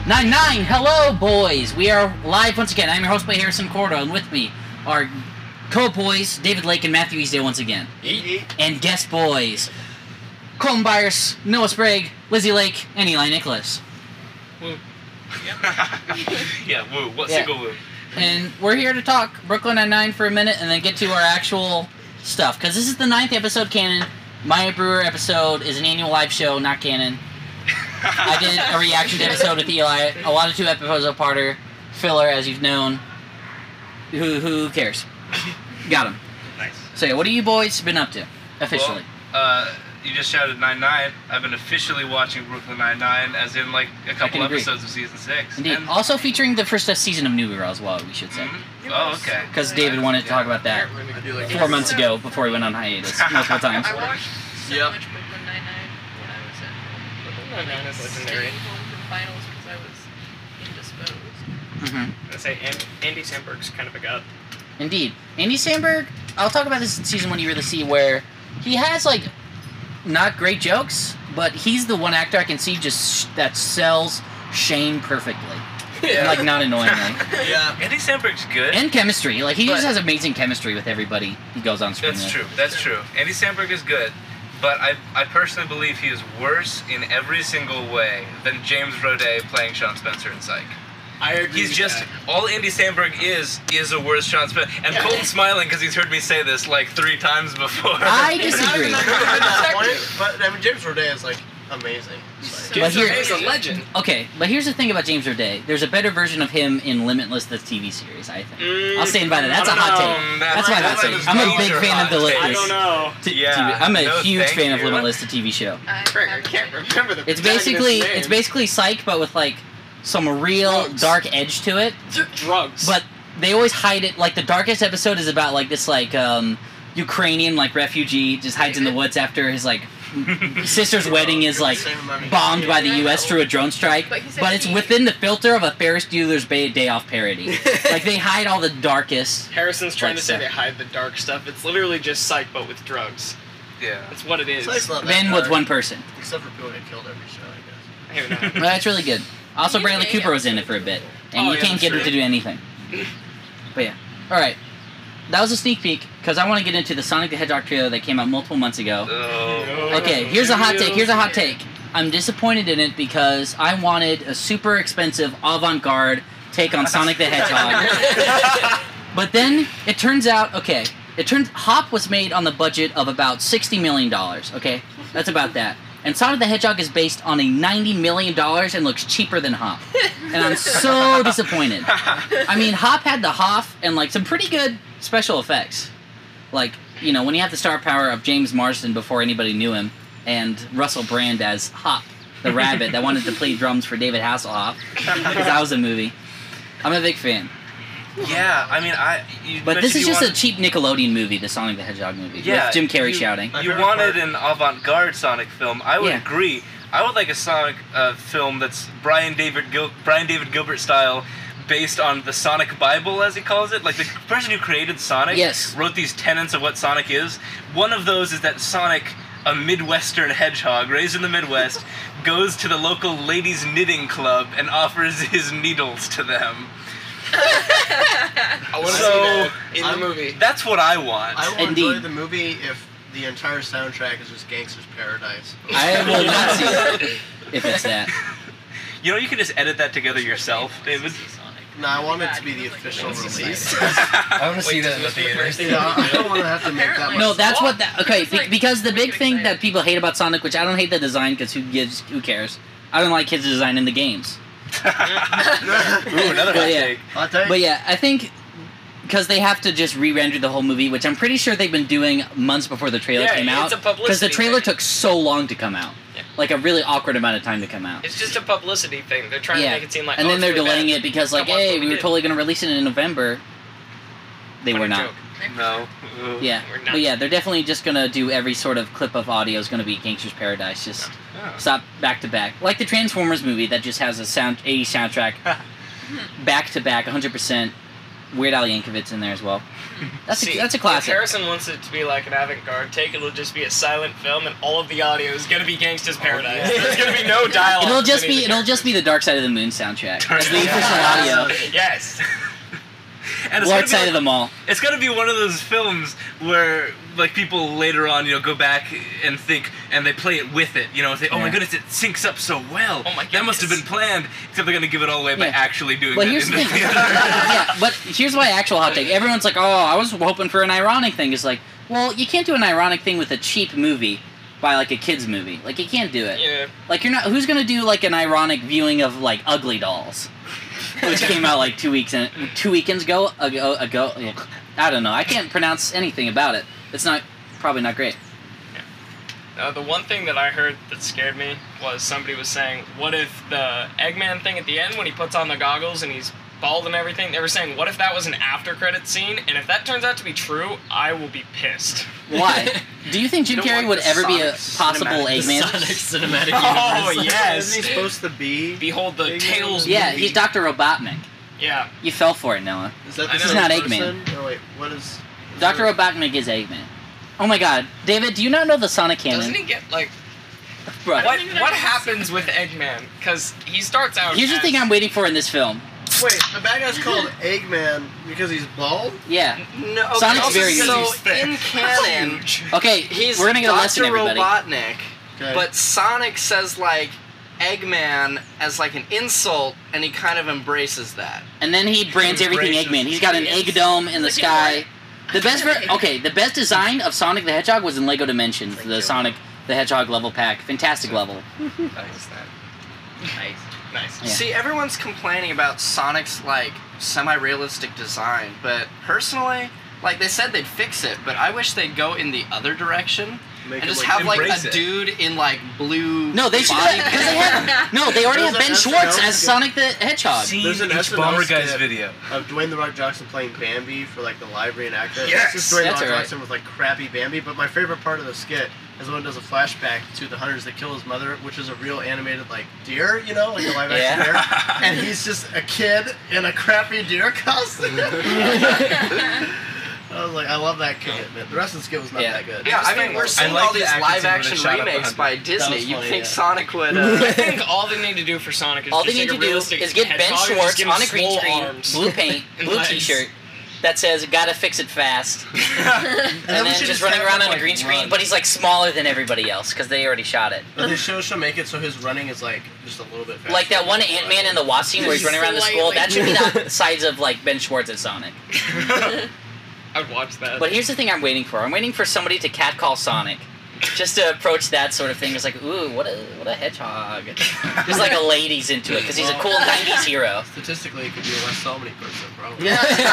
9-9, hello boys! We are live once again. I'm your host, Harrison Cordo, and with me are co-boys, David Lake and Matthew Easdale once again. And guest boys, Colton Byers, Noah Sprague, Lizzie Lake, and Eli Nicholas. Woo. Yeah, woo. What single woo? And we're here to talk Brooklyn Nine-Nine for a minute and then get to our actual stuff. Because this is the 9th episode canon. Maya Brewer episode is an annual live show, not canon. I did a reaction episode with Eli. A lot of 2 episodes apart, filler, as you've known. Who cares? Got him. Nice. So yeah, what have you boys been up to, officially? Well, you just shouted 9-9. I've been officially watching Brooklyn Nine-Nine, as in like a couple episodes of season 6. Indeed. And also featuring the first season of New Girl as well, we should say. Oh, okay. Because David wanted to talk about that 4 months ago before he went on hiatus multiple times. I watched so much Brooklyn Nine-Nine when I was at Brooklyn Nine-Nine is legendary. staying home from finals because I was indisposed. Mm-hmm. I say Andy Samberg's kind of a god. Indeed. Andy Samberg, I'll talk about this in season 1 you really see, where he has, like, not great jokes, but he's the one actor I can see just that sells Shane perfectly. Yeah. Like, not annoyingly. Yeah. Andy Samberg's good. And chemistry. Like, he just But- has amazing chemistry with everybody he goes on screen That's with. true. That's true. Andy Samberg is good, but I personally believe he is worse in every single way than James Roday playing Sean Spencer in Psych. I agree. He's with just that. all Andy Samberg is a worse Sean Spencer. And Yeah. Colton's smiling because he's heard me say this like 3 times before. I disagree. But I mean, James Roday is like amazing. But here- He's a legend. Okay, but here's the thing about James Roday. There's a better version of him in Limitless, the TV series, I think. I'll stand by that. That's a I don't hot know. take. That's That's my hot that's take. a I'm a big major fan of the hot take. I Limitless. don't know. Yeah, I'm a no, huge thank fan of you. Limitless, the TV show. Frick, I can't remember the It's protagonist's name. basically Psych, but with like some real Drugs. dark edge to it. drugs. But they always hide it. Like the darkest episode is about like this like Ukrainian like refugee just hides in the woods after his like sister's wedding is like bombed by the U.S. through a drone strike. But he said But it's he- within the filter of a Ferris Bueller's Day Off parody. Like they hide all the darkest. Harrison's trying Like to say stuff. they hide the dark stuff. It's literally just Psych, but with drugs. Yeah. That's what it is. Psych's not that Then with dark, one person. Except for people get killed every show, I guess. I don't know. Well, that's really good. Also, Bradley Cooper was in it for a bit, and Oh, you yeah, can't that's get him true. to do anything. But yeah, all right. That was a sneak peek because I want to get into the Sonic the Hedgehog trailer that came out multiple months ago. Oh. Okay, here's a hot take. Here's a hot take. I'm disappointed in it because I wanted a super expensive avant-garde take on Sonic the Hedgehog. But then it turns out, okay, Hop was made on the budget of about $60 million. Okay, that's about that. And Sonic the Hedgehog is based on a $90 million and looks cheaper than Hop. And I'm so disappointed. I mean, Hop had the Hoff and like some pretty good special effects. Like, you know, when you have the star power of James Marsden before anybody knew him, and Russell Brand as Hop, the rabbit that wanted to play drums for David Hasselhoff, because that was a movie. I'm a big fan. Yeah, I mean, But this is just a cheap Nickelodeon movie, the Sonic the Hedgehog movie, Yeah, with Jim Carrey you- shouting. You wanted an avant-garde Sonic film. I would Yeah. agree. I would like a Sonic film that's Brian David Gilbert style, based on the Sonic Bible, as he calls it. Like the person who created Sonic Yes. wrote these tenets of what Sonic is. One of those is that Sonic, a Midwestern hedgehog raised in the Midwest, goes to the local ladies' knitting club and offers his needles to them. I want to So, see that in I'm- the movie. That's what I want. I will Indeed. enjoy the movie if the entire soundtrack is just Gangster's Paradise. I will not see it if it's that. You know, you can just edit that together yourself, David. No, I want it to be the official release. I want to see that in the theaters. Yeah, I don't want to have to make that much. No, that's what that. Okay, It's like because the big wicked thing that exciting. people hate about Sonic, which I don't hate the design, because who cares? I don't like his design in the games. Ooh, another But hot yeah. take. Hot take? But yeah, I think because they have to just re-render the whole movie, which I'm pretty sure they've been doing months before the trailer Yeah, came out. it's a Because the publicity trailer thing. took so long to come out, Yeah. like a really awkward amount of time to come out. It's just a publicity thing. They're trying to make it seem like. and oh, then it's they're really delaying bad. it because like, Come on, hey, what we were did. totally gonna release it in November. They What were a not. joke. No. Ooh. Yeah, We're not. but yeah, they're definitely just gonna do every sort of clip of audio is gonna be Gangster's Paradise. Just stop back to back, like the Transformers movie that just has a 80s soundtrack back to back, 100%. Weird Al Yankovic's in there as well. That's See, a If classic. Harrison wants it to be like an avant-garde take, it'll just be a silent film, and all of the audio is gonna be Gangsta's Paradise. There's gonna be no dialogue. It'll just between be the the Dark Side of the Moon soundtrack. Dark As the Side. official audio. characters. Yes. And it's Large gonna be side like- of the mall. It's gonna be one of those films where, like, people later on, go back and think, and they play it with it. Think, oh my Yeah. goodness, it syncs up so well. Oh my That must have been goodness. planned. Except they're gonna give it all away by Yeah. actually doing But that here's in the the thing. theater. Yeah, but here's my actual hot take. Everyone's like, oh, I was hoping for an ironic thing. It's like, well, you can't do an ironic thing with a cheap movie by, like, a kid's movie. Like, you can't do it. Yeah. Like, you're not. Who's gonna do, like, an ironic viewing of, like, Ugly Dolls, which came out like 2 weekends ago. I don't know. I can't pronounce anything about it. It's probably not great. The one thing that I heard that scared me was somebody was saying, what if the Eggman thing at the end, when he puts on the goggles and he's bald and everything, they were saying, what if that was an after-credit scene? And if that turns out to be true, I will be pissed. Why? Do you think Jim don't Carrey want would the ever be a Sonic possible cinematic- Eggman? Sonic Cinematic Oh, Universe. yes. Isn't he supposed to be? Behold the Eggman? Tails Yeah, movie. he's Dr. Robotnik. Yeah. You fell for it, Noah. Is that I the know. same He's not person? Eggman. Oh wait, what is? Dr. Robotnik is Eggman. Oh my god. David, do you not know the Sonic canon? Doesn't he get, like... Bro, What happens with Eggman? Because he starts out here's the as- thing I'm waiting for in this film. Wait, the bad guy's called Eggman because he's bald? Yeah. No, okay, Sonic's very so huge. in canon, Okay, he's we're gonna get a Dr. lesson, everybody. Robotnik, Okay. but Sonic says like Eggman as like an insult, and he kind of embraces that. And then he brands everything Embraces- Eggman. He's got an egg dome in the Look at sky. The best design of Sonic the Hedgehog was in Lego Dimensions, the Sonic the Hedgehog level pack. Fantastic level. Nice. Nice. Yeah. See, everyone's complaining about Sonic's like semi-realistic design, but personally, like they said they'd fix it, but I wish they'd go in the other direction Make and him just like have like embrace a it. dude in like blue. No, they should. body Because they paint. have. No, they already have There's Ben an Schwartz SNL as Sonic the Hedgehog. Seen There's an each SNL Bomber Guys skit video. of Dwayne the Rock Johnson playing Bambi for like the live reenactment. Yes! It's just Dwayne the That's Rock alright. Johnson with like crappy Bambi. But my favorite part of the skit is when it does a flashback to the hunters that kill his mother, which is a real animated like deer, like a live action deer, and he's just a kid in a crappy deer costume. I was like, I love that commitment. The rest of the skit was not Yeah. that good. Yeah, just I mean, think- we're seeing like all the these acting scene when live-action they shot up remakes the by hunter. Disney. was You'd funny, think yeah. Sonic would. I think all they need to do for Sonic is All they just need take to a do realistic is get Ben hedgehog and Schwartz just give him on a green swole screen, arms. blue paint, And blue legs. T-shirt that says "Gotta fix it fast," then and we then should just just running have around him, on a like, green screen. run. But he's like smaller than everybody else because they already shot it. But the show make it so his running is like just a little bit faster. Like that one Ant-Man in the Wasp scene where he's running around the school. That should be the size of like Ben Schwartz as Sonic. I'd watch that. But here's the thing I'm waiting for. I'm waiting for somebody to catcall Sonic. Just to approach that sort of thing. It's like, ooh, what a hedgehog. Just like a lady's into it because he's a cool 90s hero. Statistically, it could be a West Albany person, probably.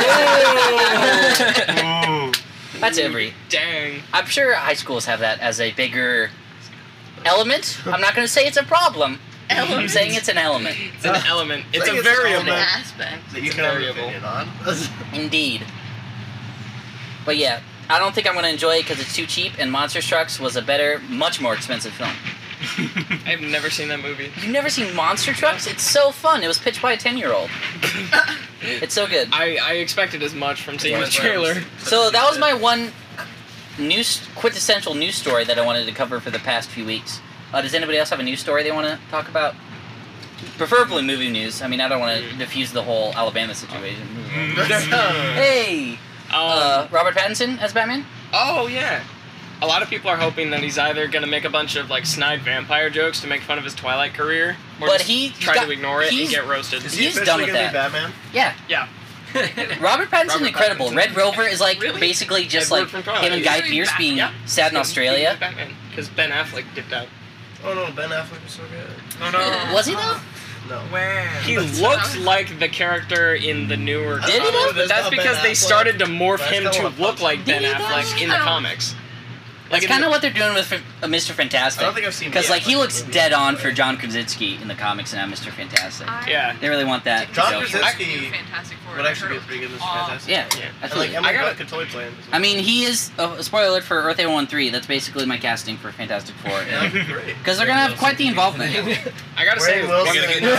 That's every. Dang. I'm sure high schools have that as a bigger element. I'm not going to say it's a problem. I'm saying it's an element. It's an element. It's think a it's an variable. element. aspect. That you It's can have an variable. opinion on. Indeed. But yeah, I don't think I'm going to enjoy it because it's too cheap, and Monster Trucks was a better, much more expensive film. I've never seen that movie. You've never seen Monster Trucks? It's so fun. It was pitched by a 10-year-old. It's so good. I expected as much from seeing the trailer. So that was my one quintessential news story that I wanted to cover for the past few weeks. Does anybody else have a news story they want to talk about? Preferably movie news. I mean, I don't want to diffuse the whole Alabama situation. Hey! Robert Pattinson as Batman? Oh yeah. A lot of people are hoping that he's either gonna make a bunch of like snide vampire jokes to make fun of his Twilight career, or But just he's try got- to ignore it and he's- get roasted. Is he He's officially done with gonna that. be Batman? Yeah. Yeah. Robert Pattinson's Robert incredible. Pattinson. Red Rover is like Really? basically just Edward like from Twilight. him and Guy He's Pearce being Yeah. sad in Australia. Batman, because Ben Affleck dipped out. Oh no, Ben Affleck was so good. Oh no. Was he though? No. He That's looks like the character in the newer. Did he though? But that's That's because Ben they Affleck. started to morph That's him kinda to what look like Did Ben he though? Affleck in the comics. That's kind of what they're doing with Mr. Fantastic. I don't think I've seen. Because yeah, like he but looks the movie- dead on for John Krasinski in the comics and now Mr. Fantastic. Yeah. They really want that. to John go for it. Krasinski Fantastic Four. would actually be pretty good in this Fantastic. Yeah, Four. And absolutely. like Emily I Blunt could totally play him. I mean, he is a spoiler alert for Earth 813. That's basically my casting for Fantastic Four. Yeah, that'd be great. Because they're gonna have quite the involvement. I gotta say, Ray Wilson gotta get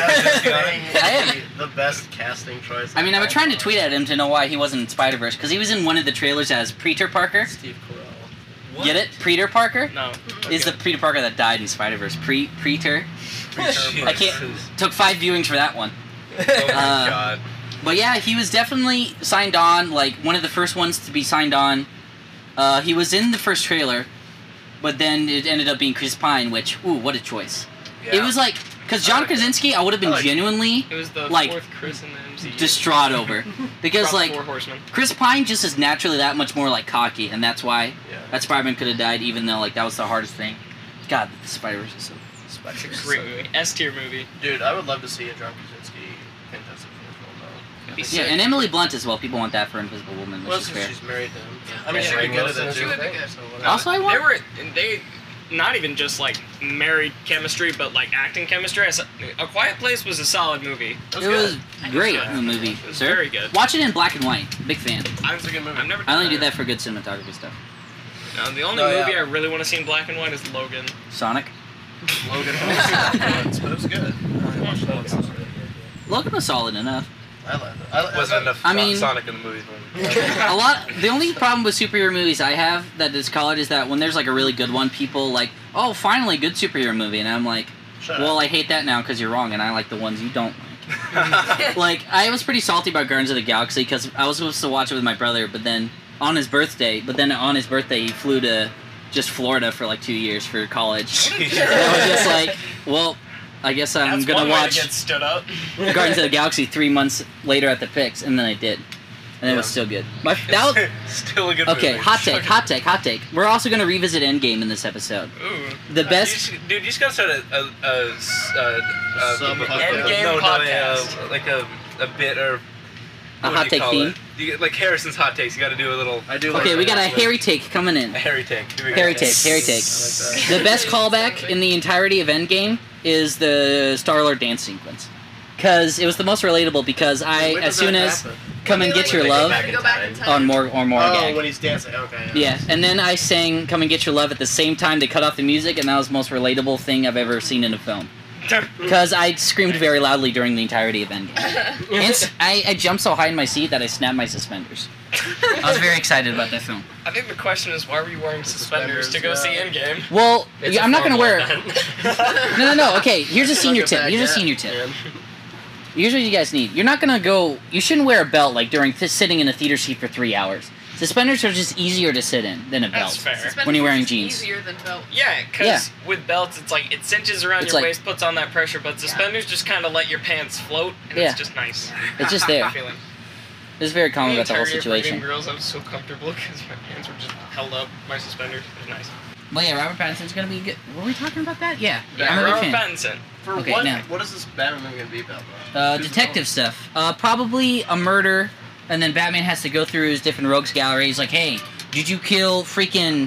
I am. the best casting choice. I mean, I've been trying to tweet at him to know why he wasn't in Spider-Verse because he was in one of the trailers as Peter Parker. Steve Carell. What? Get it? Peter Parker no. is the Peter Parker that died in Spider-Verse. Preter. Jesus. I can't. Took 5 viewings for that one. Oh my god. But yeah, he was definitely signed on. Like one of the first ones to be signed on. He was in the first trailer, but then it ended up being Chris Pine, which what a choice. Yeah. It was like because John Krasinski, I would have been genuinely It was the Like, 4th Chris in the MCU. distraught over because Drop like 4 Horsemen. Chris Pine just is naturally that much more like cocky, and that's why Yeah. that Spider-Man could have died, even though like that was the hardest thing. God, the Spider-Verse is so. It's a great movie. S-tier movie. Dude, I would love to see a John Krasinski Fantastic Four film though. Be Yeah, sick. and Emily Blunt as well. People want that for Invisible Woman, which Well, is since fair. she's married to him. Yeah. I mean, she'd be good at that She too. would be good. So whatever. Also, I want. They not even just like married chemistry, but like acting chemistry. A Quiet Place was a solid movie. It It was great Yeah. the movie, It was sir. very good. Watch it in black and white. Big fan. It's a good movie. I've never. I only do that for good cinematography stuff. No, the only No, yeah. movie I really want to see in black and white is Logan. Sonic. Logan. But it was good. I watched that once. Logan was solid enough. I liked it. Wasn't enough I mean- Sonic in the movie for me. A lot. The only problem with superhero movies I have that is colored is that when there's like a really good one, people like, oh, finally, good superhero movie, and I'm like, Shut well, up. I hate that now because you're wrong, and I like the ones you don't like. Like, I was pretty salty about Guardians of the Galaxy because I was supposed to watch it with my brother, but then on his birthday, he flew to just Florida for like 2 years for college. And I was just like, well, I guess I'm That's gonna one way to watch get stood up. Guardians of the Galaxy 3 months later at the Pix, and then I did, and it was Yeah. still good. That was, Still a good okay, movie. hot take. We're also gonna revisit Endgame in this episode. Ooh. The best. Dude, you just gotta start a Endgame no, podcast. like a bit or A what hot do take you call theme? it? You get, like Harrison's hot takes. You got to do a little. I do. Okay, like we got a that. hairy take coming in. A Harry take. Here we go. Harry take. I like that. The best callback in the entirety of Endgame is the Star-Lord dance sequence. Because it was the most relatable because When as does soon that as happen? Come and Get Your When they go Love back in Go back in time. time. on more Oh, gag. when he's dancing. Okay. Yeah, and then I sang Come and Get Your Love at the same time. They cut off the music, and that was the most relatable thing I've ever seen in a film. Because I screamed very loudly during the entirety of Endgame. And I jumped so high in my seat that I snapped my suspenders. I was very excited about that film. I think the question is, why were you wearing suspenders to go see Endgame? Well, It's a I'm not going to wear... formal No. Okay, here's a senior Like a tip. Here's a baguette, senior tip. man. Here's what you guys need. You're not going to go... You shouldn't wear a belt like during sitting in a theater seat for 3 hours. Suspenders are just easier to sit in than a belt. That's fair. Suspenders When you're is wearing just jeans. Easier than belt. Yeah, because Yeah. with belts, it's like it cinches around It's your like- waist, puts on that pressure, but suspenders just kind of let your pants float, and Yeah. it's just nice. It's just there. Feeling. It's very calming The about the whole entirety of Reading situation. Girls, I was so comfortable because my pants were just held up. My suspenders, it was nice. Well, yeah, Robert Pattinson's going to be good. Were we talking about that? Yeah. Yeah, I'm a big Robert fan. Pattinson. For Okay, what? now. What is this Batman movie gonna be about? Though? Detective stuff. Probably a murder, and then Batman has to go through his different rogues gallery. He's like, hey, did you kill freaking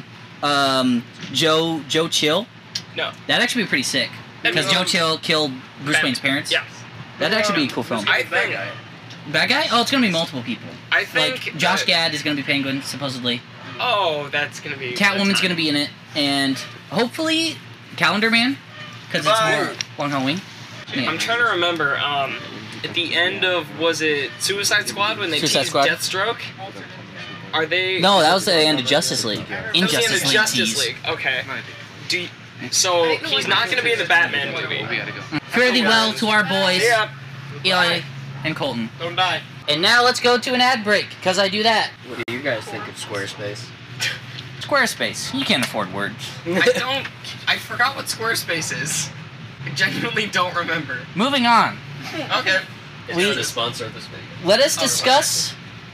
Joe Chill? No. That'd actually be pretty sick. That'd be Because Joe fun. Chill killed Bruce Batman. Wayne's parents. Yeah. That'd actually be a cool film. I Bad think- guy. Bad guy? Oh, it's gonna be multiple people. I think Like, Josh Gad is gonna be Penguin, supposedly. Oh, that's gonna be. Catwoman's gonna be in it, and hopefully Calendar Man, because it's more Long Halloween. Yeah. I'm trying to remember. At the end of was it Suicide Squad when they Suicide teased Squad? Deathstroke? Are they? No, that was the end of Justice League. That was the end of Injustice League Justice tease. League. Okay. So he's not gonna be in the Batman movie. Fare thee well to our boys, Yeah. Eli and Colton. Don't die. And now let's go to an ad break, because I do that. What do you guys think of Squarespace? Squarespace. You can't afford words. I forgot what Squarespace is. I genuinely don't remember. Moving on. Okay. It's We- not a sponsor of this video. Let us discuss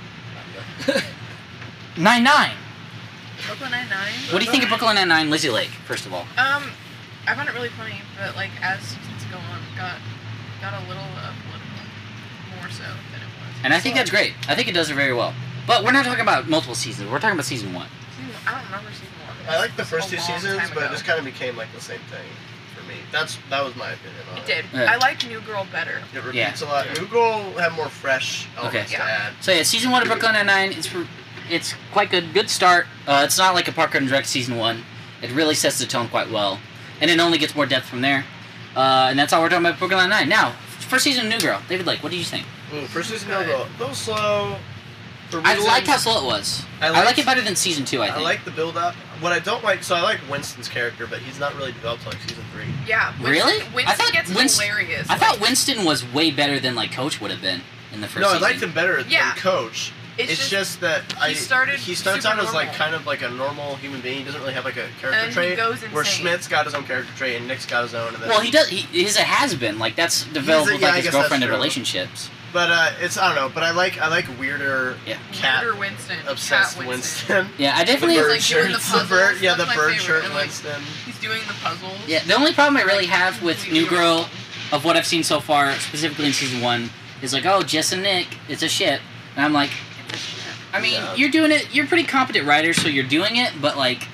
9/9. Brooklyn Nine-Nine. What do you think of Brooklyn Nine-Nine, Lizzie Lake, first of all? I found it really funny, but like as seasons go on, got a little political, more so than it was. And I think that's great. I think it does it very well. But we're not talking about multiple seasons. We're talking about season 1. I don't remember season 1. I like the first A two long seasons, time but it ago. just kind of became like the same thing for me. That was my opinion on it. It did. Yeah. I liked New Girl better. It repeats a lot. New Girl had more fresh elements Okay. to add. So yeah, season 1 of Brooklyn Nine-Nine, it's quite good. Good start. It's not like a Parker and Rec season 1. It really sets the tone quite well, and it only gets more depth from there. And that's all we're talking about Brooklyn Nine-Nine. Now, first season of New Girl. David Lake, what did you think? Ooh, first season New Girl, a little slow. For I reasons- liked how slow it was. I like it better than season 2. I I think. like the build up. What I don't like, so I like Winston's character, but he's not really developed till like season 3. Yeah. Really? Winston I thought gets Winston- hilarious. I thought Winston was way better than like Coach would have been in the first No, I season. liked him better Yeah. than Coach. It's just that he started he starts super out as like normal. kind of like a normal human being. He doesn't really have like a character And he trait. goes Where insane. Schmidt's got his own character trait and Nick's got his own. And then, Well, he does. He's a has-been. Like that's developed with yeah, like I his guess that's girlfriend and true. relationships. But it's I don't know. But I like weirder cat Weirder Winston. obsessed Cat Winston. Yeah, I definitely. He's like doing the puzzles. the That's my bird favorite. shirt And, like, Winston. He's doing the puzzles. Yeah, the only problem I really have with New Girl, of what I've seen so far, specifically in season 1, is like, oh, Jess and Nick, it's a shit, and I'm like, I mean, Yeah. you're doing it. You're pretty competent writers, so you're doing it, but like,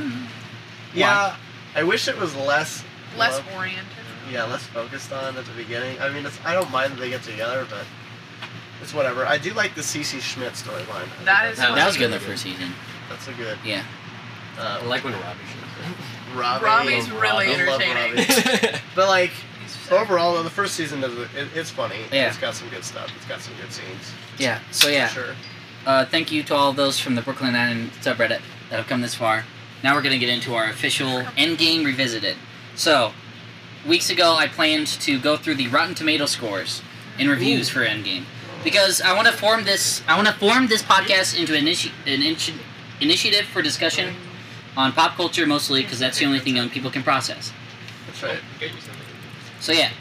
Yeah, I wish it was less Oriented. Yeah, less focused on at the beginning. I mean, I don't mind that they get together, but it's whatever. I do like the CC Schmidt storyline. That is that was good in the first season. That's a good. Yeah. I like when Robbie shows up. Robbie's really I love entertaining. Robbie. But like overall, though, the first season it's funny. Yeah. It's got some good stuff. It's got some good scenes. Yeah. So yeah. Sure. Thank you to all of those from the Brooklyn Nine-Nine subreddit that have come this far. Now we're gonna get into our official Endgame Revisited. So, weeks ago I planned to go through the Rotten Tomato scores and reviews for Endgame because I want to form this podcast into an initiative for discussion on pop culture mostly because that's the only thing young people can process. That's right. So yeah.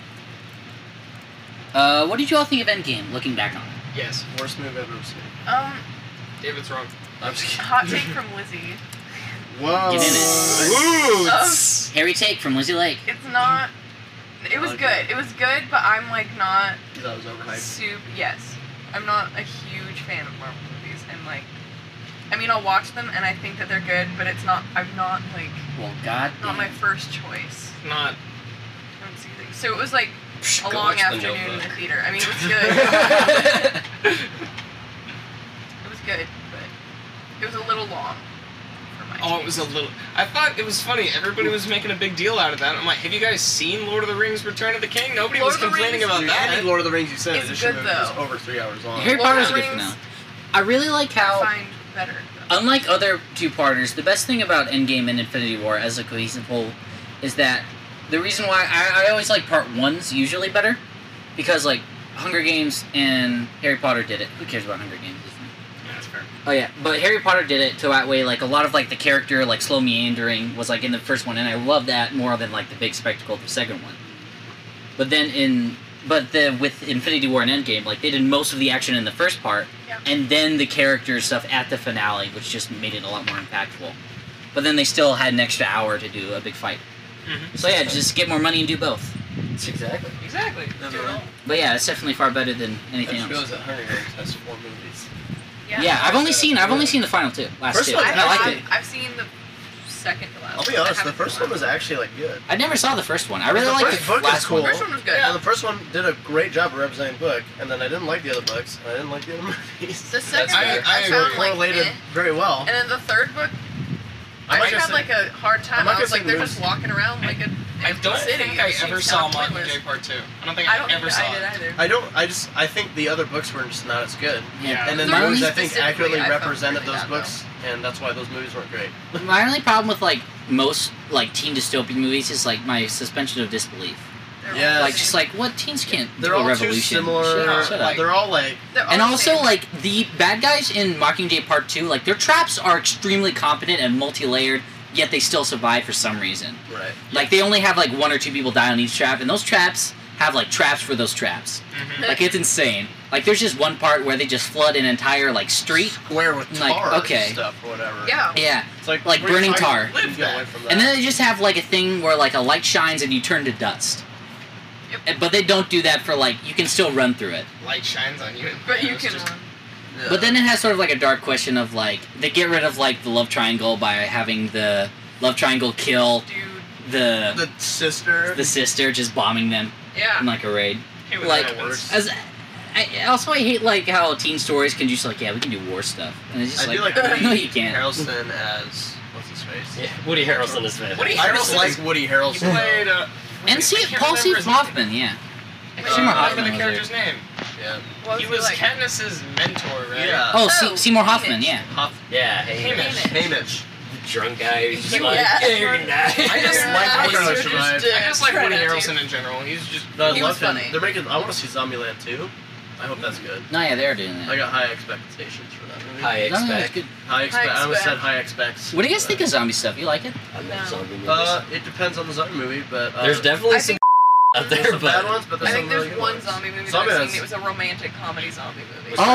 What did you all think of Endgame? Looking back on it. Yes. Worst movie I've ever seen. David's wrong. I'm just kidding. Hot take from Lizzie. Whoa. Get in it. Um, Harry Take from Lizzie Lake. It's not. It was Okay. good. It was good, but I'm like not You thought it was overhyped. super. Yes, I'm not a huge fan of Marvel movies, and like, I mean, I'll watch them and I think that they're good, but it's not. I'm not like Well, God. not my first choice. Not. I don't see things. So it was like a Go long watch The afternoon in the Notebook. theater. I mean, it was good. It was good, but it was a little long for my Oh, it was a little. I thought it was funny. Everybody was making a big deal out of that. I'm like, have you guys seen Lord of the Rings: Return of the King? Nobody Lord was of the complaining Rings- about Dude, that. any Lord of the Rings you said It's edition good, movie is though. over 3 hours long. Harry Lord of Potter's the good for Rings- now. I really like I how, find better. Though. unlike other two-parters, the best thing about Endgame and Infinity War as a cohesive whole is that the reason why I always like part 1's usually better, because like Hunger Games and Harry Potter did it. Who cares about Hunger Games? Yeah, that's fair. Oh yeah, but Harry Potter did it to that way. Like a lot of like the character like slow meandering was like in the first one, and I love that more than like the big spectacle of the second one. But then with Infinity War and Endgame, like they did most of the action in the first part, Yeah. and then the character stuff at the finale, which just made it a lot more impactful. But then they still had an extra hour to do a big fight. Mhm. So yeah, just get more money and do both. Exactly. Exactly. But yeah, it's definitely far better than That anything shows else. that Hunger Games has 4 movies. Yeah, I've only seen the final two, last First two. one, and I liked it. I've seen the second to last. I'll be one. I honest, the haven't first seen one the was last actually like good. I never saw the first one. I really The liked first the book is last cool. one. The first one was good. And the first one did a great job of representing the book, and then I didn't like the other books, and I didn't like the other movies. The second I- book I I, agree. found like correlated eh. very well. And then the third book, I'm I not just gonna had say- like a hard I'm time. not I was gonna like, say they're the just walking around like a I don't city. think I It ever seems saw kinda pointless. Mockingjay Part 2. I don't think I I don't ever think saw I did it. either. I think the other books were just not as good. Yeah. And then The the My movies, only- I think, specifically, accurately I felt represented really those bad, books, and that's why those movies weren't great. My only problem with like most like teen dystopian movies is like my suspension of disbelief. They're Yeah. all Like the just same. like what teens can't They're do a all too revolution. similar. Shut up. They're all like They're all And the also same. like the bad guys in Mockingjay Part 2, like their traps are extremely competent and multi-layered, yet they still survive for some reason. right. Like they only have like 1 or 2 people die on each trap, and those traps have like traps for those traps. Mhm. Like it's insane. Like there's just one part where they just flood an entire like street. Square with Like, tar okay. and stuff or whatever. Yeah. Yeah. It's like Like where you burning try tar. to live get away from that. And then they just have like a thing where like a light shines and you turn to dust. Yep. But they don't do that for like you can still run through it. Light shines on you. But you It's can just- But then it has sort of like a dark question of like they get rid of like the love triangle by having the love triangle kill Dude. the The sister. just bombing them Yeah. in like a raid. It was Like, kinda worse. As I hate like how teen stories can just like we can do war stuff and it's just I do like no Woody you can't. Harrelson as what's his face? Yeah, Woody Harrelson is fantastic. Woody I just Harrelson like is- Woody He Harrelson. played. And see I can't Paul remember C. his name. Hoffman, yeah. Seymour Seymour Hoffman Hoffman, the was character's name. Yeah. What He he was like? Katniss's mentor, right? Yeah. Oh, Oh, Seymour Hoffman, Hamish. yeah. Yeah, hey, Hamish. Hamish. drunk guy who's just You- like, yeah. yeah, you're gonna die. I just Yeah. like I Woody kinda You're survived. just, I just like trying Woody not to. Harrelson in general. He's just. No, I He love was him. funny. They're making. I want to see Zombieland 2. I hope that's good. No, yeah, they're doing I that. got high expectations for that movie. High No, no, it's expect. good. High expect. I almost expect. said high expects. What do you guys think of zombie stuff? You like it? I love No. zombie movies. It depends on the zombie movie, but There's definitely I some think- out there's there, some bad but ones, but there's I think some really there's good one ones. zombie movie that Zombie I've has- seen. It was a romantic comedy zombie movie. Oh,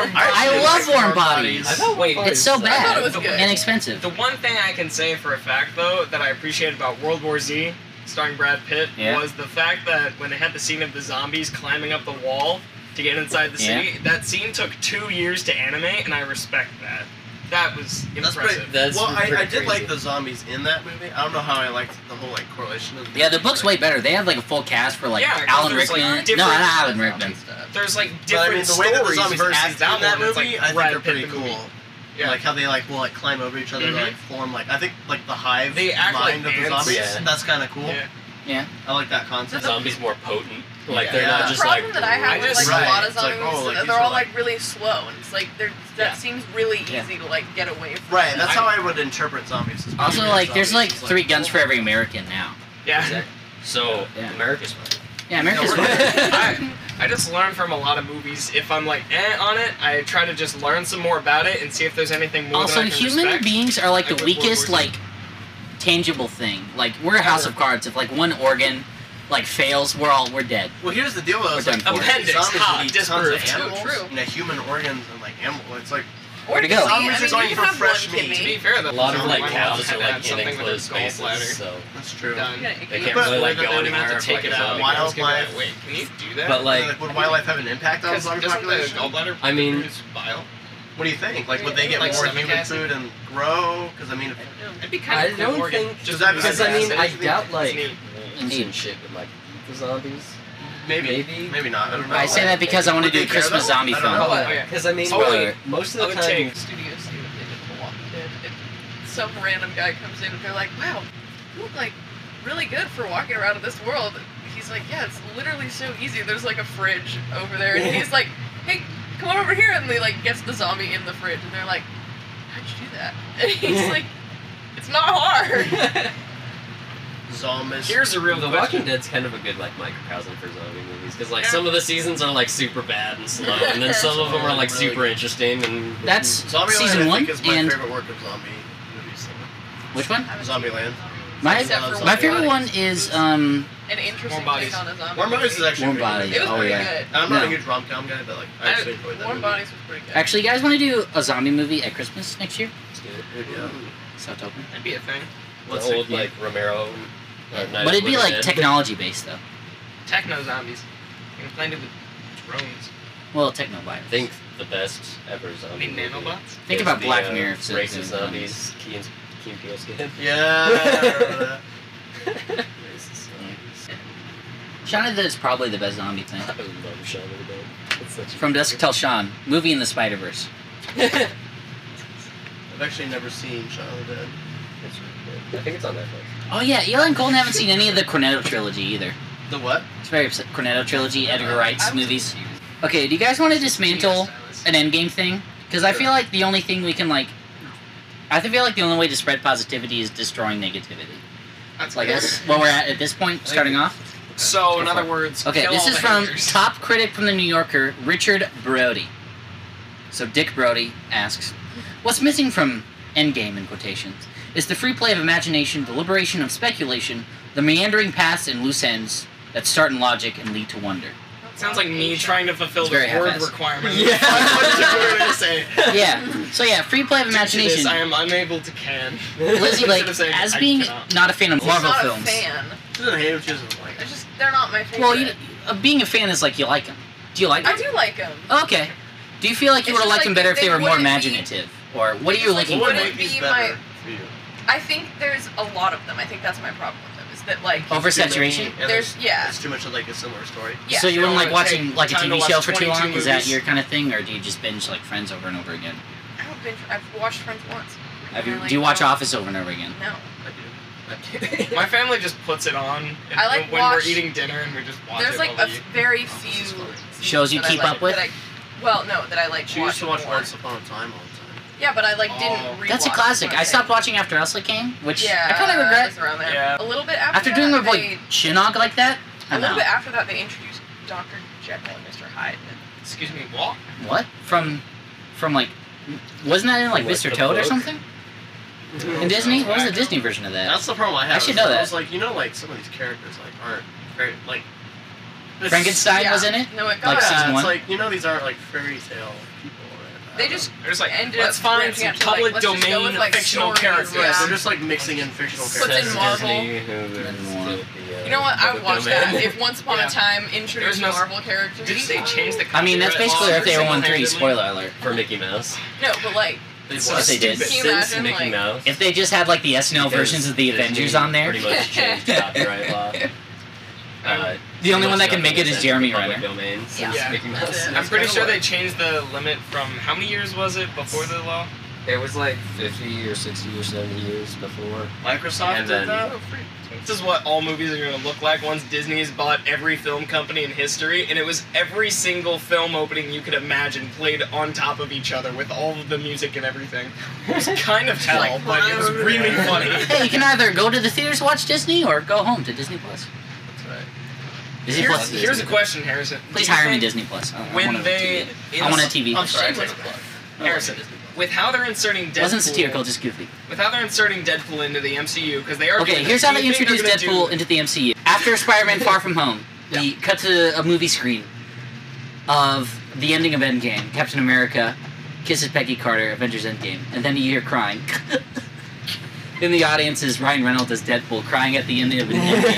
I I actually love like Warm Bodies. Bodies. I thought Warm It's so I thought it was bad good. and expensive. The one thing I can say for a fact, though, that I appreciate about World War Z, starring Brad Pitt, Yeah. was the fact that when they had the scene of the zombies climbing up the wall to get inside the Yeah. city, that scene took 2 years to animate, and I respect that. That was That's impressive. pretty. That's Well, I pretty did like crazy. the zombies in that movie. I don't know how I liked the whole like correlation of. Yeah, the book's way better. They have like a full cast for like Yeah, 'cause Alan there's, like, Rickman. No, different- not Alan Rickman. There's like But I different mean, the way that the stories zombies versus act that in that one. It's movie, like I think Brad they're Pitt pretty the movie. cool. Yeah. Like how they like will like climb over each other to Mhm. like form like I think like the hive They act like mind of the ants. zombies. Yeah. That's kind of cool. Yeah. Yeah. I like that concept. zombies more potent. Like Yeah. they're Yeah. not The just problem like. that I have I with just- like a lot Right. of zombie It's like, movies, oh, like, is these they're are, all like- like really slow, and it's like that Yeah. seems really Yeah. easy to like get away from. Right. That's how I would interpret zombies. is Also, being like, there's like zombies. It's 3 guns for every American now. Yeah. Exactly. So Yeah. America's fine. Yeah, America's Yeah, fine. I just learn from a lot of movies. If I'm like on it, I try to just learn some more about it and see if there's anything more Also, that I can human respect. beings are like the Like with World weakest, War Z. like, tangible thing. Like, we're a house of cards. If like one organ, like, fails, we're dead. Well, here's the deal though. It's We're like done for. zombies Appendix, would ha, eat tons disproved. of animals, True. you know, human organs and like animal. It's like Or to go? Zombies are going you for have fresh one meat. To be kidney. fair, though, A lot of like my cows mom are had like had in something with her enclosed spaces, gallbladder. so that's true. You Done. gotta icky. they can't But- really like That go they didn't have anywhere. to take it out. like, Wildlife- Because I was gonna, wait, can you do that? But like, would wildlife have an impact on Because zombie doesn't the population? gallbladder I mean- produce bile? What do you think? Like, would they get Like more stomach human acid? food and grow? Because I mean, if, It'd be kind I of cool don't organ. think- Just that- because I mean, I It's doubt like neat. wolves and shit would like eat the zombies. maybe not. I don't know. I say that because I want to Would do a they care, Christmas though? zombie I don't film. know. Oh, yeah. Because I mean, Oh, wait. most of I the would time, take- Studios do what they did with The Walking Dead. Some random guy comes in and they're like, "Wow, you look like really good for walking around in this world." He's like, "Yeah, it's literally so easy. There's like a fridge over there," and he's like, "Hey, come on over here," and they like gets the zombie in the fridge, and they're like, "How'd you do that?" And he's like, "It's not hard." Zombies. Here's a real The question. Walking Dead's kind of a good like microcosm for zombie movies because like some of the seasons are like super bad and slow, and then some of them are like Really super interesting and That's Zombieland, season I 1 think, is my and favorite work of zombie movies. which one? Zombieland. My Except for my Warm favorite one Bodies. is An interesting Warm Bodies. take on a zombie. Warm Bodies is movie. actually Warm pretty Bodies. good. It was Oh, pretty yeah. good. I'm not No. a huge rom-com guy, but like I actually enjoyed that Warm movie. Bodies was pretty good. Actually, you guys want to do a zombie movie at Christmas next year? Yeah. South Open. That'd be a thing. the old like Romero. Night But of it'd be Living like Dead. technology based though. Techno zombies. You can blend it with drones. Well, techno I virus. think the best ever I zombie mean, movie nanobots. Think is about the, Black Mirror. if Race of it's Zombies. Keen Peele's kid. Yeah. I remember that. Race of Zombies. Shaun of the Dead is probably the best zombie thing. I love Shaun of the Dead. It's such a From good Dusk Till Shaun, movie in the Spider Verse. movie. I've actually never seen Shaun of the Dead. It's really good. I think it's on Netflix. Oh yeah, Eli and Colton haven't seen any of the Cornetto trilogy either. The what? It's very upset. Cornetto trilogy, Edgar Wright's I was movies. confused. Okay, do you guys want to dismantle an Endgame thing? Because I feel like the only thing we can like, I feel like the only way to spread positivity is destroying negativity. That's Like that's where we're at this point, starting off. So, in other words, Okay, kill this all is the from haters. top critic from the New Yorker, Richard Brody. So Dick Brody asks, "What's missing from Endgame in quotations is the free play of imagination, the liberation of speculation, the meandering paths and loose ends that start in logic and lead to wonder." Sounds like me trying to fulfill It's the very word half-assed. requirement. Yeah. What you were to say. Yeah. So yeah, free play of Due to this, imagination. I am unable to can. Lizzie, like, Instead of saying, as I being cannot. not a fan of She's Marvel not films. a fan. She doesn't hate him. She doesn't like him. They're not my favorite. Well, being a fan is like you like them. Do you like I them? do like them. Okay. Do you feel like you It's would have just liked them like better if they were more wouldn't be- imaginative? Or what are They you just, like, looking What would for? wouldn't make these be better my- for you? I think there's a lot of them. I think that's my problem with them. Is that like Oversaturation? And there's It's too much of like a similar story. yeah. So you wouldn't like Hey, watching like a time to TV watch show for too 22 long? Is that movies. your kind of thing, or do you just binge like Friends over and over again? I don't binge. I've watched Friends once. Have you, And I, like, do you watch don't- Office over and over again? No. I do. My family just puts it on I, like, when watch- we're eating dinner and we just watch There's it like while a we eat. very Office few is funny. Shows you that I keep like- up with? that well, no, that I like. She used to watch more. Once Upon a Time all the time. Yeah, but I like Oh. didn't rewatch. That's a classic. I stopped watching after Ursula came, which Yeah, I kind of regret. it's around there. Yeah. A little bit after. After doing a that, like Shinnok like that, a I'm little out. bit after that, they introduced Dr. Jekyll and Mr. Hyde. Excuse me, what? What? From like, wasn't that in like What, Mr. the Toad or book? something? In Disney? What was the Disney version of that? That's the problem I have. I should know I that. was like, like some of these characters like aren't very like. it's- Frankenstein Yeah. was in it? No, it Like got. season it's one? like these aren't like fairy tale people. They just There's like, ended let's up find branching some out to, like, public let's just go domain with, like, fictional stories, characters. yeah. They're just like mixing in fictional Puts in characters. Marvel. You know what? I would watch that. If Once Upon Yeah. a Time introduced There's no- Marvel characters. Did they change the I mean, that's copyright basically law Earth Day 1-3, single-handedly? spoiler alert. For Mickey Mouse. No, but like, It's Yes, so they did. stupid. Can you Since imagine, Mickey like- Mouse. If they just had like the SNL because versions of the Disney Avengers on there, Pretty much changed copyright law. the only pretty one that much can make it is nothing Jeremy public Renner. domain since Yeah. Mickey Mouse. That's it. I'm pretty It's sure gonna they changed the limit from how many years was it before the law? It was like 50 or 60 or 70 years before. Microsoft And did then- that. This is what all movies are going to look like once Disney has bought every film company in history, and it was every single film opening you could imagine played on top of each other with all of the music and everything. It was kind of hell, Like, but it was really funny. Hey, you can either go to the theaters to watch Disney or go home to Disney Plus. That's right. Disney Here's, Plus. here's a question, Harrison. Please Do you hire me think Disney Plus. I When want a they, TV. I want a TV. I'm sorry. I Shameless take it plug. back. Harrison, with how they're inserting Deadpool, Wasn't satirical, just goofy. with how they're inserting Deadpool into the MCU, because they are. Okay, doing here's this, how do they you think introduced they're gonna Deadpool do- into the MCU. After Spider-Man Far From Home, we cut to a movie screen of the ending of Endgame. Captain America kisses Peggy Carter, Avengers Endgame, and then you hear crying. In the audience is Ryan Reynolds as Deadpool crying at the end of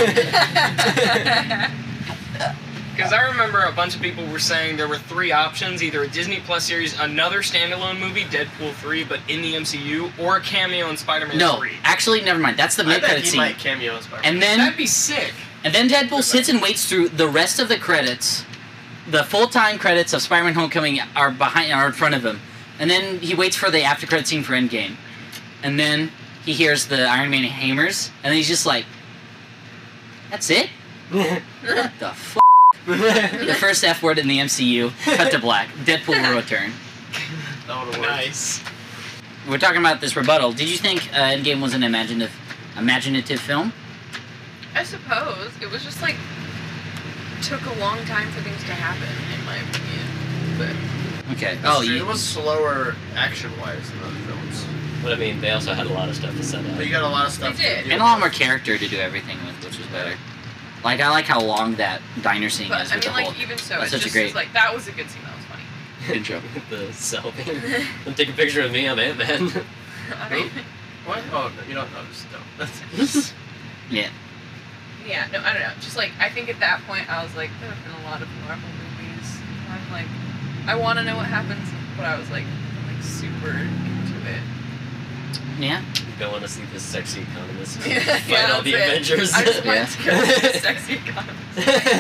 Endgame. Because I remember a bunch of people were saying there were three options: either a Disney Plus series, another standalone movie, Deadpool 3, but in the MCU, or a cameo in Spider-Man No, 3. actually, never mind. That's the I bet mid-credit he scene. might cameo as Spider-Man. And then That'd be sick. Deadpool sits and waits through the rest of the credits. The full-time credits of Spider-Man: Homecoming are in front of him, and then he waits for the after-credit scene for Endgame, and then he hears the Iron Man hammers, and then he's just like, "That's it? What the f?" The first F word in the MCU. Cut to black. Deadpool will return. That would've worked. Nice. We're talking about this rebuttal. Did you think Endgame was an imaginative film? I suppose it was just like took a long time for things to happen, in my opinion. But Okay. That's Oh, true. you. It was slower action-wise than other films. But I mean, they also had a lot of stuff to set up. But you got a lot of stuff. They did. to do. And a lot more character to do everything with, which was better. Like, I like how long that diner scene but is I with mean, the like Hulk. even so, That's it's such a just great- it's like that was a good scene. That was funny. Intro. The selfie. Come take a picture of me, I'm Ant-Man. I mean, What? Oh, no, you don't notice. No. That's Yeah. yeah, no, I don't know. Just like I think at that point, I was like, there have been a lot of Marvel movies. And I'm like, I want to know what happens, but I was like super into it. Yeah. Go want to see this sexy economist Yeah, fight all the that's it. Avengers. I just wanted Yeah. to go to the sexy economist.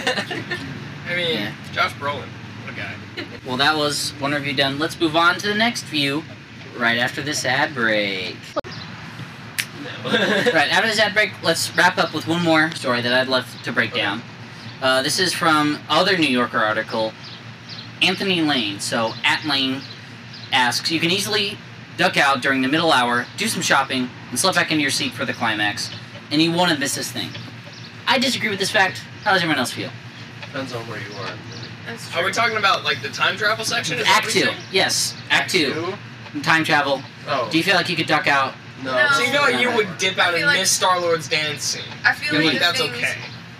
I mean, Yeah. Josh Brolin, what a guy. Well, that was one review done. Let's move on to the next view right after this ad break. No. Right, after this ad break, let's wrap up with one more story that I'd love to break down. This is from other New Yorker article, Anthony Lane. So, at Lane asks, you can easily duck out during the middle hour, do some shopping, and slip back into your seat for the climax, and you won't miss this thing. I disagree with this fact. How does everyone else feel? depends on where you are. That's true. Are we talking about like the time travel section? Is that Act what 2. you're saying? Yes, Act 2. Time travel. Oh. Do you feel like you could duck out? No. No. So you feel like you would dip out I and feel like- miss Star-Lord's dance scene? I feel You like think the That's things, okay.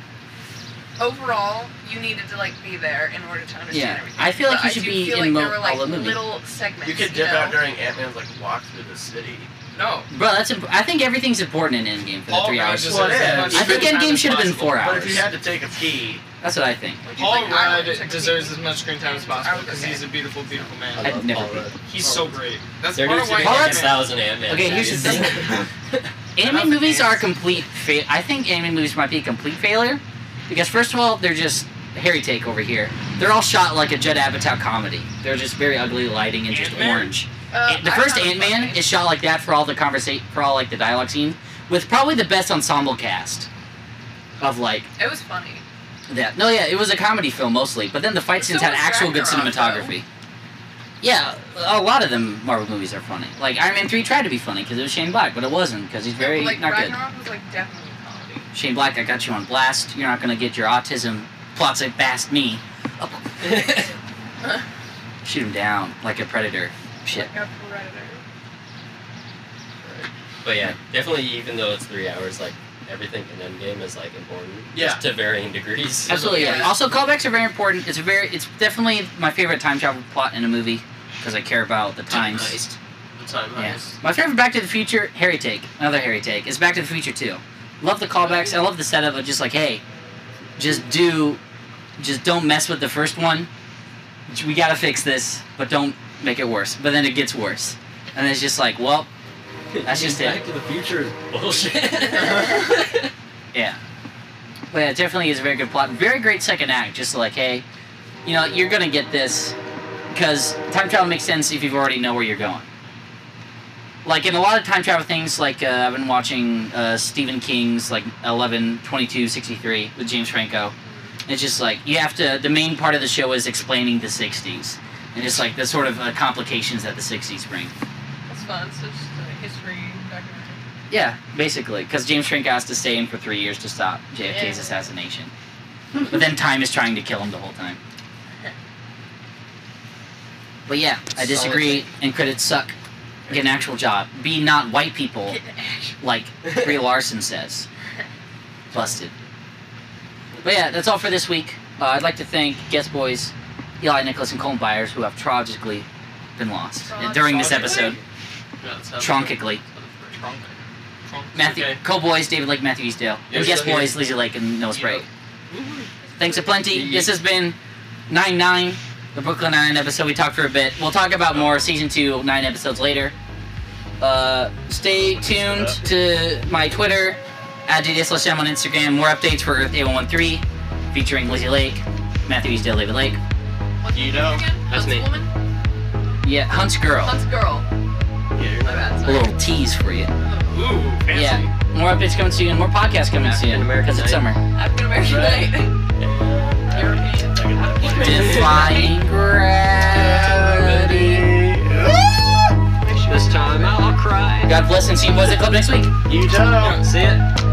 overall, you needed to like be there in order to understand Yeah, everything. I feel like But you should do be feel in like there were all like the movie. little segments. You could dip know? out during Ant-Man's like walk through the city. No. Bro, that's I think everything's important in Endgame for the All 3 hours. ranges Well, are it as is. much I think as Endgame should have been possible. 4 hours. But if you had to take a pee, That's what I think. Like, he's Paul like, I Rudd would check deserves the as much screen time as possible Okay. because he's a beautiful, beautiful man. I'd never. Paul Rudd. He's so great. That's There part needs of to why be Paul like Rudd's- 1,000 Ant-Man. Okay, here's the movies. thing. Anime movies are a complete I think anime movies might be a complete failure because first of all, they're just Harry Take over here. They're all shot like a Judd Apatow comedy. They're just very ugly lighting and just Ant-Man? orange. The I first found it Ant-Man funny. is shot like that for all the like the dialogue scene, with probably the best ensemble cast of like It was funny. that. No, yeah, it was a comedy film mostly, but then the fight So scenes had was actual good Ragnarok, cinematography. Yeah, a lot of them Marvel movies are funny. Like Iron Man 3 tried to be funny because it was Shane Black, but it wasn't because he's very like not good. Ragnarok was like definitely comedy. Shane Black, I got you on blast. You're not gonna get your autism plots like past me. Shoot him down like a predator. Shit. Like a predator. But yeah, definitely. Even though it's 3 hours, like everything in Endgame is like important, Yeah. just to varying degrees. Absolutely, yeah. Yeah. Also, callbacks are very important. It's definitely my favorite time travel plot in a movie because I care about the times. Heist. The time Yeah. heist. My favorite Back to the Future, Harry Take, another Harry Take, is Back to the Future 2. Love the callbacks. I love the setup of just like, hey, just don't mess with the first one. We gotta fix this, but don't make it worse. But then it gets worse, and it's just like, well, that's just Back it. to the Future is bullshit. Yeah. But yeah, it definitely is a very good plot. Very great second act. Just like, hey, you know, you're gonna get this because time travel makes sense if you already know where you're going. Like in a lot of time travel things, like I've been watching Stephen King's like 11/22/63 with James Franco. It's just like you have to. The main part of the show is explaining the '60s and just like the sort of complications that the '60s bring. That's fun. So just a history documentary. Yeah, basically, because James Franco has to stay in for 3 years to stop JFK's Yeah. assassination. But then time is trying to kill him the whole time. But yeah, I disagree, and credits suck. Get an actual job. Be not white people, like Brie Larson says. Busted. But yeah, that's all for this week. I'd like to thank guest boys Eli Nicholas and Colin Byers, who have tragically been lost during this episode. Yeah, that sounds Tronkically. Trunk. Matthew, Okay. co-boys David Lake, Matthew Eastdale, You're and guest still here. boys Lizzie Lake and Noah Sprague. Yeah. Thanks a plenty. Yeah. This has been 9/9, the Brooklyn Nine episode. We talked for a bit. We'll talk about more season 2, 9 episodes later. Stay tuned to my Twitter @JDSLSM on Instagram. More updates for Earth A113, featuring Lizzie Lake, Matthew Eastdale, David Lake. What's You the know, name again? that's me. Huntswoman? Yeah, Hunt's Girl. Hunt's Girl. Yeah, you're My not. bad. A Sorry. little tease for you. Ooh, fancy. Yeah, more updates coming soon. More podcasts coming African soon American because it's night. summer. African American Right. Night. European. Defying gravity. This time I'll cry. God bless and see you boys at Club next week. You don't. See it?